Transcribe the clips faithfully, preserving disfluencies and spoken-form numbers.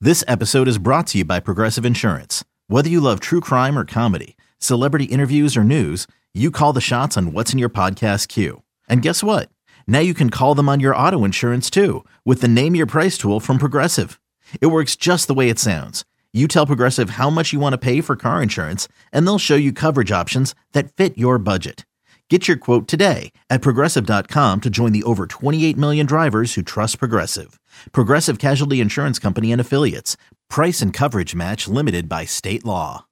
This episode is brought to you by Progressive Insurance. Whether you love true crime or comedy, celebrity interviews or news, you call the shots on what's in your podcast queue. And guess what? Now you can call them on your auto insurance too with the Name Your Price tool from Progressive. It works just the way it sounds. You tell Progressive how much you want to pay for car insurance, and they'll show you coverage options that fit your budget. Get your quote today at Progressive dot com to join the over twenty-eight million drivers who trust Progressive. Progressive Casualty Insurance Company and Affiliates. Price and coverage match limited by state law.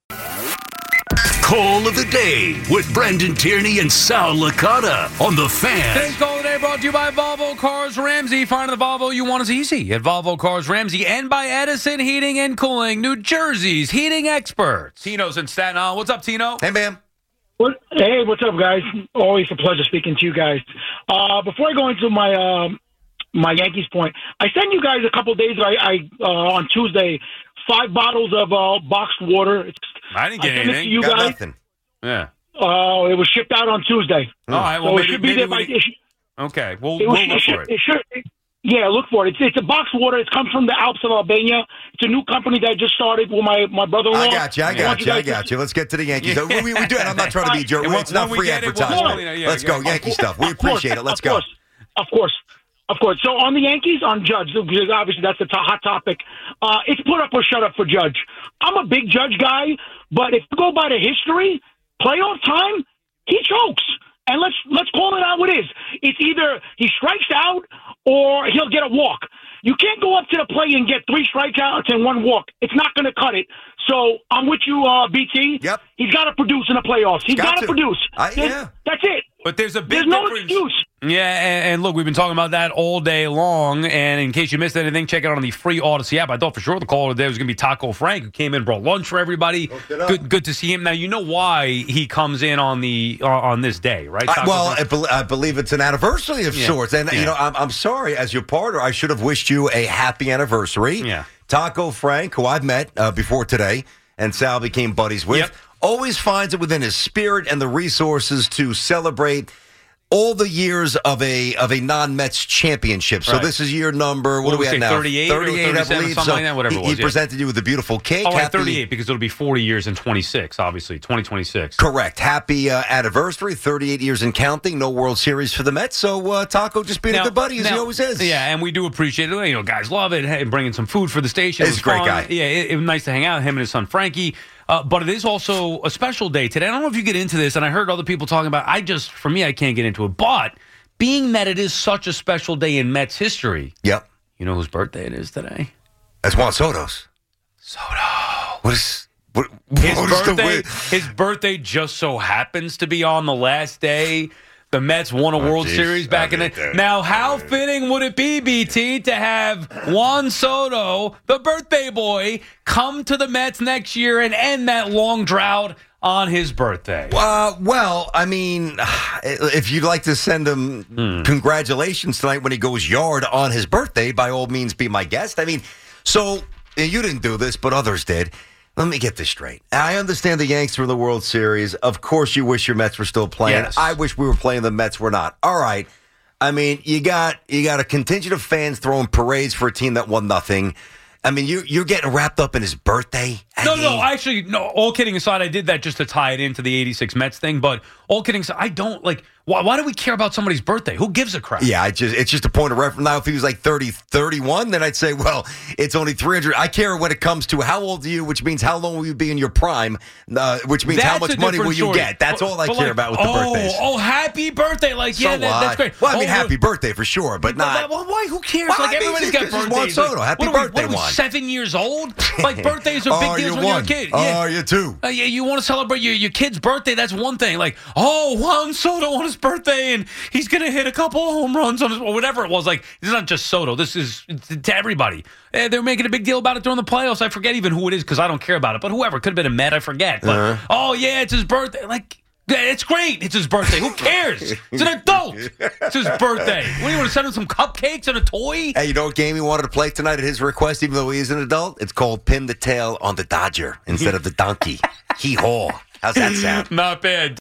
Call of the Day with Brendan Tierney and Sal Licata on The Fan. Today's Call of the Day brought to you by Volvo Cars Ramsey. Finding the Volvo you want is easy at Volvo Cars Ramsey and by Edison Heating and Cooling, New Jersey's heating experts. Tino's in Staten Island. What's up, Tino? Hey, man. What, hey, what's up, guys? Always a pleasure speaking to you guys. Uh, before I go into my uh, my Yankees point, I sent you guys a couple days I, I uh, on Tuesday five bottles of uh, boxed water. It's, I didn't get I anything. You Got guys. nothing. Yeah. Uh, it was shipped out on Tuesday. All right. Well, so maybe, it should be maybe there by. we... It should, Okay. We'll, it we'll should, look it should, for it. it should, it, yeah, look for it. It's, it's a boxed water. It comes from the Alps of Albania. It's a new company that just started with my, my brother-in-law. I got you. I got want you. I guys to- got you. Let's get to the Yankees. We, we, we do it. I'm not trying to be a jerk. And It's when- not when we free get it, we'll- advertising. yeah, yeah, Let's yeah. go. Yankee stuff. We Of course, appreciate it. Let's of go. Course, of course. Of course. So on the Yankees, on Judge, because obviously that's a to- hot topic, uh, it's put up or shut up for Judge. I'm a big Judge guy, but if you go by the history, playoff time, he chokes. And let's let's call it out what it is. It's either he strikes out or he'll get a walk. You can't go up to the plate and get three strikeouts and one walk. It's not going to cut it. So I'm with you, uh, B T. Yep. He's got to produce in the playoffs. He's Got got to. to produce. I- There's- yeah. That's it. But there's a big There's no difference. excuse. Yeah, and, and look, we've been talking about that all day long. And in case you missed anything, check it out on the free Odyssey app. I thought for sure the call today was going to be Taco Frank, who came in, brought lunch for everybody. it up. Good, good to see him. Now you know why he comes in on the uh, on this day, right? I, Taco well, I, Frank? bel I believe it's an anniversary of Yeah. sorts. And, Yeah. you know, I'm, I'm sorry, as your partner, I should have wished you a happy anniversary. Yeah. Taco Frank, who I've met uh, before today, and Sal became buddies with, Yep. always finds it within his spirit and the resources to celebrate all the years of a of a non-Mets championship. So Right. this is year number, what, What do do we we have say, now? thirty-eight or thirty-eight, I thirty-seven, believe. something So like that, whatever he, it was, he yeah. presented you with a beautiful cake. Oh, right, Happy- thirty-eight, because it'll be forty years in twenty-six, obviously, twenty twenty-six. Correct. Happy uh, anniversary, thirty-eight years and counting. No World Series for the Mets. So uh, Taco just being a good buddy as he now- always is. Yeah, and we do appreciate it. You know, guys love it. Hey, bringing some food for the station. He's It was a great fun. guy. Yeah, it, it was nice to hang out with him and his son Frankie. Uh, but it is also a special day today. I don't know if you get into this, and I heard other people talking about it. I just, for me, I can't get into it. But being that it is such a special day in Mets history, Yep. you know whose birthday it is today? That's Juan Soto's. Soto. What is what, His what is the birthday, way- his birthday just so happens to be on the last day the Mets won a World geez. Series back I in mean, the. dude. Now, how fitting would it be, B T, to have Juan Soto, the birthday boy, come to the Mets next year and end that long drought on his birthday? Uh, well, I mean, if you'd like to send him Hmm. congratulations tonight when he goes yard on his birthday, by all means, be my guest. I mean, so you didn't do this, but others did. Let me get this straight. I understand the Yanks were in the World Series. Of course, you wish your Mets were still playing. Yes. I wish we were playing. The Mets were not. All right. I mean, you got you got a contingent of fans throwing parades for a team that won nothing. I mean, you you're getting wrapped up in his birthday. I No, mean, no, actually, no. All kidding aside, I did that just to tie it into the eighty-six Mets thing. But all kidding aside, I don't like. Why, why do we care about somebody's birthday? Who gives a crap? Yeah, I just it's just a point of reference. Now, if he was like thirty, thirty-one, then I'd say, well, it's only three hundred. I care when it comes to how old are you, which means how long will you be in your prime, uh, which means how That's much a money different will you story. get. That's But- all I but care like, about with the oh, birthdays. Oh, happy birthday! Like, So yeah, that, that's what? great. Well, I mean, Oh, happy birthday for sure, but But not. that- well, why? Who cares? Well, like I mean, everybody's it's got just Juan birthdays. Soto. Like, Happy what are we- birthday, what are we, Juan. Seven years old? Like birthdays are big Oh, deals you when you're a won. kid. Oh, Yeah. you too. Uh, yeah, you want to celebrate your, your kid's birthday, that's one thing. Like, oh, Juan Soto on his birthday, and he's going to hit a couple of home runs on his, or whatever it was. Like, this is not just Soto. This is to everybody. Uh, they're making a big deal about it during the playoffs. I forget even who it is because I don't care about it. But whoever. Could have been a Met. I forget. But, Uh-huh. oh, yeah, it's his birthday. Like, yeah, it's great. It's his birthday. Who cares? It's an adult. It's his birthday. What do you want to send him some cupcakes and a toy? Hey, you know what game he wanted to play tonight at his request, even though he is an adult? It's called Pin the Tail on the Dodger instead of the Donkey. Hee haw. How's that sound? Not bad.